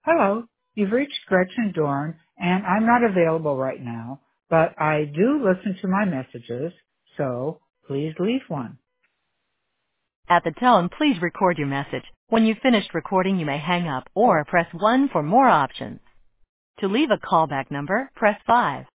Hello, you've reached Gretchen Dorn, and I'm not available right now, but I do listen to my messages, so please leave one. At the tone, please record your message. When you've finished recording, you may hang up or press 1 for more options. To leave a callback number, press 5.